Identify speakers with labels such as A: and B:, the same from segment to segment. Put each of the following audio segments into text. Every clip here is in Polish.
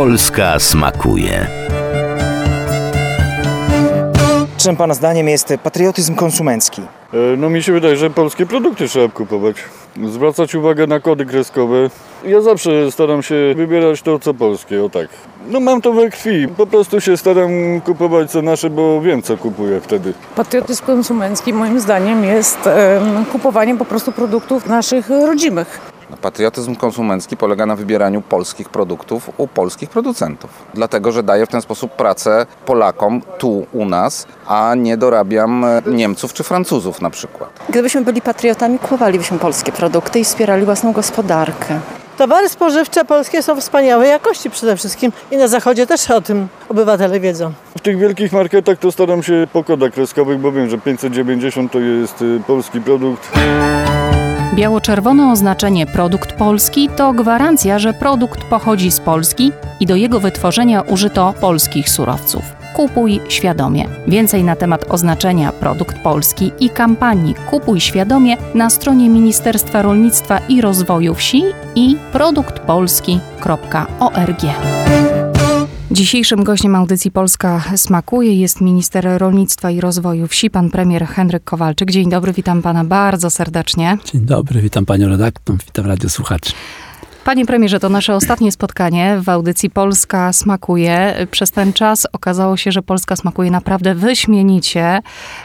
A: Polska smakuje.
B: Czym Pana zdaniem jest patriotyzm konsumencki?
C: No mi się wydaje, że polskie produkty trzeba kupować. Zwracać uwagę na kody kreskowe. Ja zawsze staram się wybierać to, co polskie, o tak. No mam to we krwi. Po prostu się staram kupować co nasze, bo wiem, co kupuję wtedy.
D: Patriotyzm konsumencki moim zdaniem jest kupowaniem po prostu produktów naszych rodzimych.
E: Patriotyzm konsumencki polega na wybieraniu polskich produktów u polskich producentów. Dlatego, że daję w ten sposób pracę Polakom tu u nas, a nie dorabiam Niemców czy Francuzów na przykład.
F: Gdybyśmy byli patriotami, kupowalibyśmy polskie produkty i wspierali własną gospodarkę.
G: Towary spożywcze polskie są wspaniałej jakości przede wszystkim i na zachodzie też o tym obywatele wiedzą.
C: W tych wielkich marketach to staram się po kodach kreskowych, bo wiem, że 590 to jest polski produkt.
H: Biało-czerwone oznaczenie produkt polski to gwarancja, że produkt pochodzi z Polski i do jego wytworzenia użyto polskich surowców. Kupuj świadomie. Więcej na temat oznaczenia produkt polski i kampanii Kupuj świadomie na stronie Ministerstwa Rolnictwa i Rozwoju Wsi i produktpolski.org. Dzisiejszym gościem audycji Polska smakuje jest minister rolnictwa i rozwoju wsi, pan premier Henryk Kowalczyk. Dzień dobry, witam pana bardzo serdecznie.
I: Dzień dobry, witam panią redaktor, witam radiosłuchaczy.
H: Panie premierze, to nasze ostatnie spotkanie w audycji Polska smakuje. Przez ten czas okazało się, że Polska smakuje naprawdę wyśmienicie,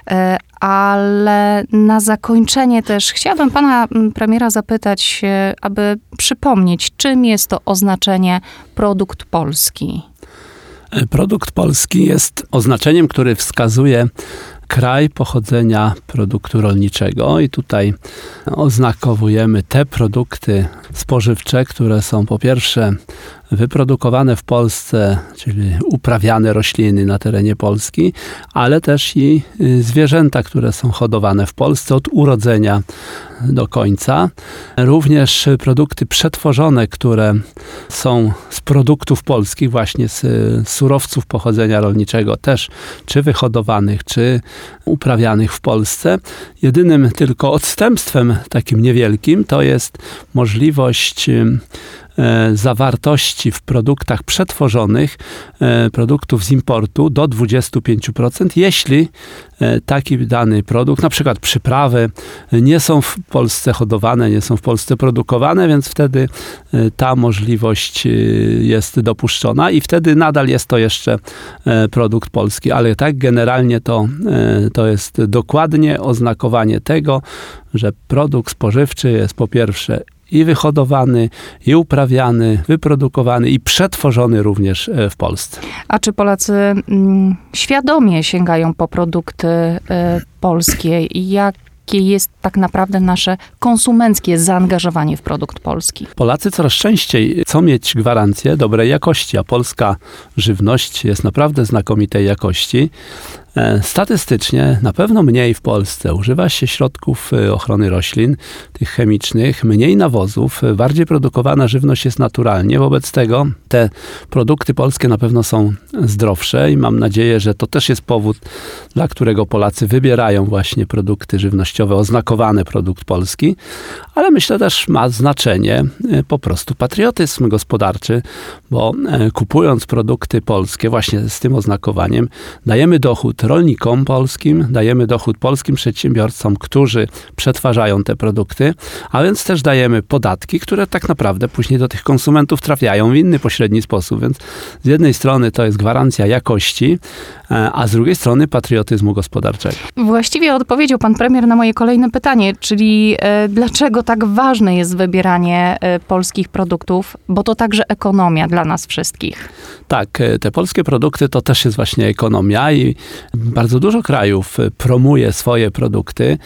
H: ale na zakończenie też chciałabym pana premiera zapytać, aby przypomnieć, czym jest to oznaczenie produkt polski.
I: Produkt polski jest oznaczeniem, który wskazuje kraj pochodzenia produktu rolniczego i tutaj oznakowujemy te produkty spożywcze, które są po pierwsze wyprodukowane w Polsce, czyli uprawiane rośliny na terenie Polski, ale też i zwierzęta, które są hodowane w Polsce od urodzenia do końca. Również produkty przetworzone, które są z produktów polskich, właśnie z surowców pochodzenia rolniczego, też czy wyhodowanych, czy uprawianych w Polsce. Jedynym tylko odstępstwem takim niewielkim to jest możliwość zawartości w produktach przetworzonych, produktów z importu do 25%, jeśli taki dany produkt, na przykład przyprawy, nie są w Polsce hodowane, nie są w Polsce produkowane, więc wtedy ta możliwość jest dopuszczona i wtedy nadal jest to jeszcze produkt polski, ale tak generalnie to jest dokładnie oznakowanie tego, że produkt spożywczy jest po pierwsze i wyhodowany, i uprawiany, wyprodukowany i przetworzony również w Polsce.
H: A czy Polacy świadomie sięgają po produkty polskie? Jakie jest tak naprawdę nasze konsumenckie zaangażowanie w produkt polski?
I: Polacy coraz częściej chcą mieć gwarancję dobrej jakości, a polska żywność jest naprawdę znakomitej jakości. Statystycznie na pewno mniej w Polsce używa się środków ochrony roślin, tych chemicznych, mniej nawozów, bardziej produkowana żywność jest naturalnie. Wobec tego te produkty polskie na pewno są zdrowsze i mam nadzieję, że to też jest powód, dla którego Polacy wybierają właśnie produkty żywnościowe, oznakowane produkt polski, ale myślę też ma znaczenie po prostu patriotyzm gospodarczy, bo kupując produkty polskie właśnie z tym oznakowaniem, dajemy dochód rolnikom polskim, dajemy dochód polskim przedsiębiorcom, którzy przetwarzają te produkty, a więc też dajemy podatki, które tak naprawdę później do tych konsumentów trafiają w inny pośredni sposób. Więc z jednej strony to jest gwarancja jakości, a z drugiej strony patriotyzmu gospodarczego.
H: Właściwie odpowiedział pan premier na moje kolejne pytanie, czyli dlaczego tak ważne jest wybieranie polskich produktów, bo to także ekonomia dla nas wszystkich.
I: Tak, te polskie produkty to też jest właśnie ekonomia i bardzo dużo krajów promuje swoje produkty,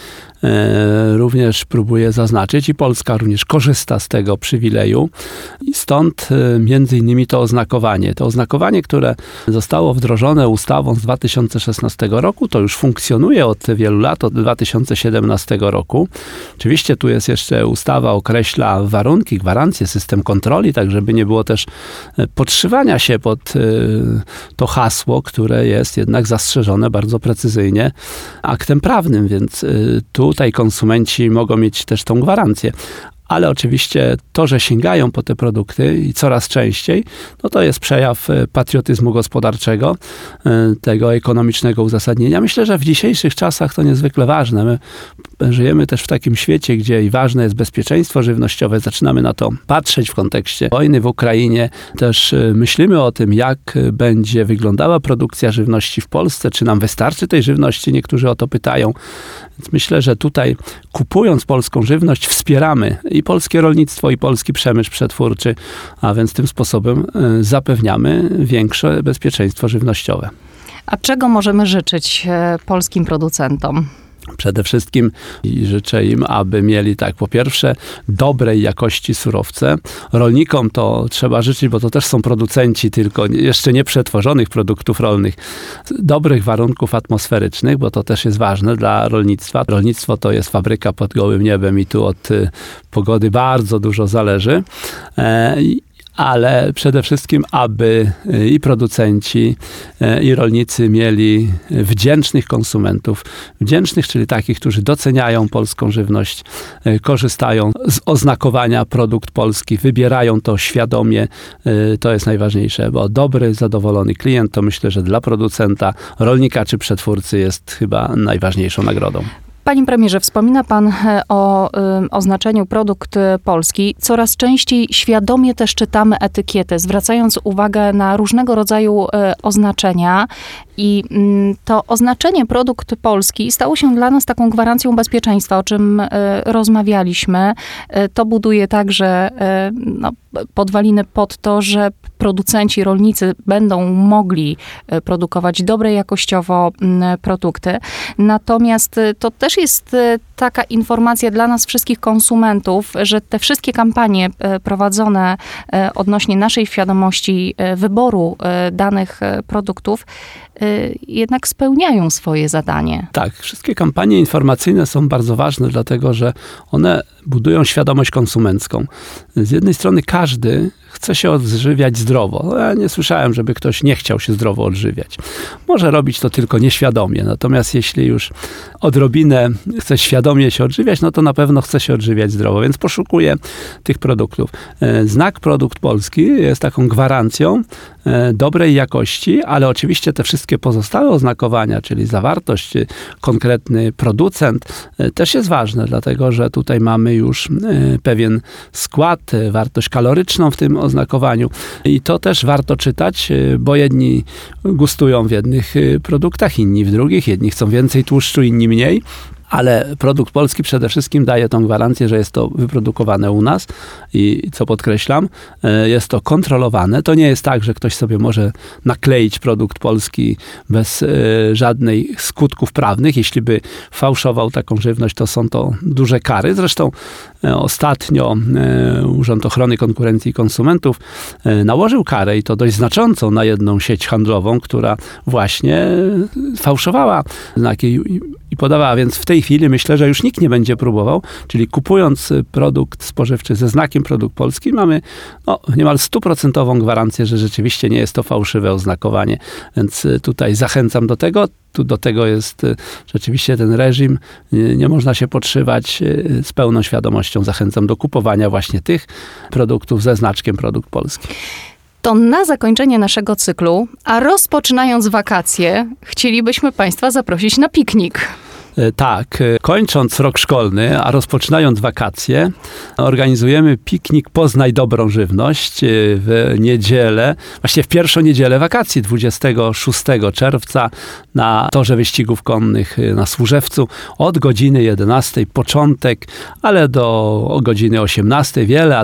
I: również próbuje zaznaczyć i Polska również korzysta z tego przywileju i stąd między innymi to oznakowanie, które zostało wdrożone ustawą z 2016 roku, to już funkcjonuje od wielu lat, od 2017 roku. Oczywiście tu jest jeszcze ustawa określa warunki, gwarancje, system kontroli, tak żeby nie było też podszywania się pod to hasło, które jest jednak zastrzeżone bardzo precyzyjnie aktem prawnym, więc tutaj konsumenci mogą mieć też tą gwarancję. ale oczywiście to, że sięgają po te produkty i coraz częściej, no to jest przejaw patriotyzmu gospodarczego, tego ekonomicznego uzasadnienia. Myślę, że w dzisiejszych czasach to niezwykle ważne. My żyjemy też w takim świecie, gdzie i ważne jest bezpieczeństwo żywnościowe. Zaczynamy na to patrzeć w kontekście wojny w Ukrainie. Też myślimy o tym, jak będzie wyglądała produkcja żywności w Polsce, czy nam wystarczy tej żywności. Niektórzy o to pytają. Więc myślę, że tutaj kupując polską żywność wspieramy i polskie rolnictwo, i polski przemysł przetwórczy, a więc tym sposobem zapewniamy większe bezpieczeństwo żywnościowe.
H: A czego możemy życzyć polskim producentom?
I: Przede wszystkim życzę im, aby mieli po pierwsze dobrej jakości surowce. Rolnikom to trzeba życzyć, bo to też są producenci, tylko jeszcze nie przetworzonych produktów rolnych. Dobrych warunków atmosferycznych, bo to też jest ważne dla rolnictwa. Rolnictwo to jest fabryka pod gołym niebem i tu od pogody bardzo dużo zależy. Ale przede wszystkim, aby i producenci, i rolnicy mieli wdzięcznych konsumentów. Wdzięcznych, czyli takich, którzy doceniają polską żywność, korzystają z oznakowania produkt polski, wybierają to świadomie. To jest najważniejsze, bo dobry, zadowolony klient to myślę, że dla producenta, rolnika czy przetwórcy jest chyba najważniejszą nagrodą.
H: Panie premierze, wspomina pan o oznaczeniu produkt polski. Coraz częściej świadomie też czytamy etykiety, zwracając uwagę na różnego rodzaju oznaczenia. I to oznaczenie produkt polski stało się dla nas taką gwarancją bezpieczeństwa, o czym rozmawialiśmy. To buduje także podwaliny pod to, że producenci, rolnicy będą mogli produkować dobre jakościowo produkty. Natomiast to też jest taka informacja dla nas wszystkich konsumentów, że te wszystkie kampanie prowadzone odnośnie naszej świadomości wyboru danych produktów jednak spełniają swoje zadanie.
I: Tak, wszystkie kampanie informacyjne są bardzo ważne, dlatego że one budują świadomość konsumencką. Z jednej strony każdy chce się odżywiać zdrowo. Ja nie słyszałem, żeby ktoś nie chciał się zdrowo odżywiać. Może robić to tylko nieświadomie. Natomiast jeśli już odrobinę chce świadomie się odżywiać, no to na pewno chce się odżywiać zdrowo, więc poszukuje tych produktów. Znak produkt polski jest taką gwarancją dobrej jakości, ale oczywiście te wszystkie pozostałe oznakowania, czyli zawartość, konkretny producent, też jest ważne, dlatego że tutaj mamy już pewien skład, wartość kaloryczną w tym oznakowaniu i to też warto czytać, bo jedni gustują w jednych produktach, inni w drugich, jedni chcą więcej tłuszczu, inni mniej. Ale produkt polski przede wszystkim daje tą gwarancję, że jest to wyprodukowane u nas i co podkreślam, jest to kontrolowane. To nie jest tak, że ktoś sobie może nakleić produkt polski bez żadnych skutków prawnych. Jeśli by fałszował taką żywność, to są to duże kary. Zresztą ostatnio Urząd Ochrony Konkurencji i Konsumentów nałożył karę i to dość znaczącą na jedną sieć handlową, która właśnie fałszowała znaki i podawała, więc w tej chwili myślę, że już nikt nie będzie próbował, czyli kupując produkt spożywczy ze znakiem produkt polski mamy niemal 100% gwarancję, że rzeczywiście nie jest to fałszywe oznakowanie, więc tutaj zachęcam do tego. Do tego jest rzeczywiście ten reżim, nie można się podszywać, z pełną świadomością zachęcam do kupowania właśnie tych produktów ze znaczkiem produkt polski.
H: To na zakończenie naszego cyklu, a rozpoczynając wakacje, chcielibyśmy Państwa zaprosić na piknik.
I: Tak, kończąc rok szkolny, a rozpoczynając wakacje, organizujemy piknik Poznaj dobrą żywność w niedzielę, właściwie w pierwszą niedzielę wakacji, 26 czerwca na torze wyścigów konnych na Służewcu od godziny 11 początek, ale do godziny 18 wiele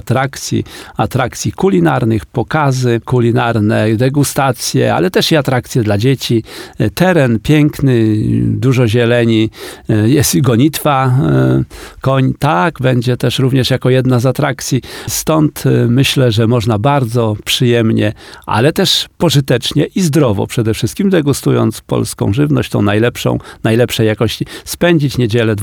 I: atrakcji kulinarnych, pokazy kulinarne, degustacje, ale też i atrakcje dla dzieci. Teren piękny, dużo zieleni, jest gonitwa, koń, tak, będzie też również jako jedna z atrakcji. Stąd myślę, że można bardzo przyjemnie, ale też pożytecznie i zdrowo przede wszystkim, degustując polską żywność, tą najlepszej jakości, spędzić niedzielę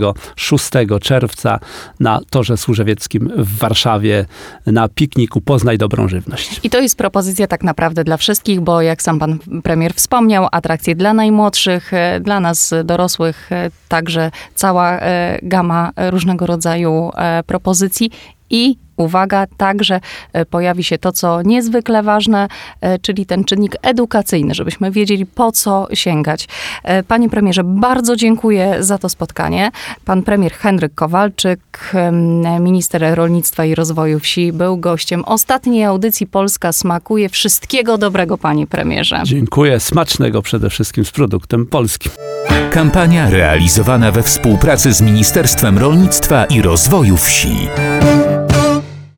I: 26 czerwca na Torze Służewieckim w Warszawie na pikniku Poznaj dobrą żywność.
H: I to jest propozycja tak naprawdę dla wszystkich, bo jak sam pan premier wspomniał, atrakcje dla najmłodszych, dla nas dorosłych także cała gama różnego rodzaju propozycji i uwaga, także pojawi się to, co niezwykle ważne, czyli ten czynnik edukacyjny, żebyśmy wiedzieli, po co sięgać. Panie premierze, bardzo dziękuję za to spotkanie. Pan premier Henryk Kowalczyk, minister rolnictwa i rozwoju wsi, był gościem ostatniej audycji Polska smakuje. Wszystkiego dobrego, panie premierze.
I: Dziękuję, smacznego przede wszystkim z produktem polskim.
A: Kampania realizowana we współpracy z Ministerstwem Rolnictwa i Rozwoju Wsi.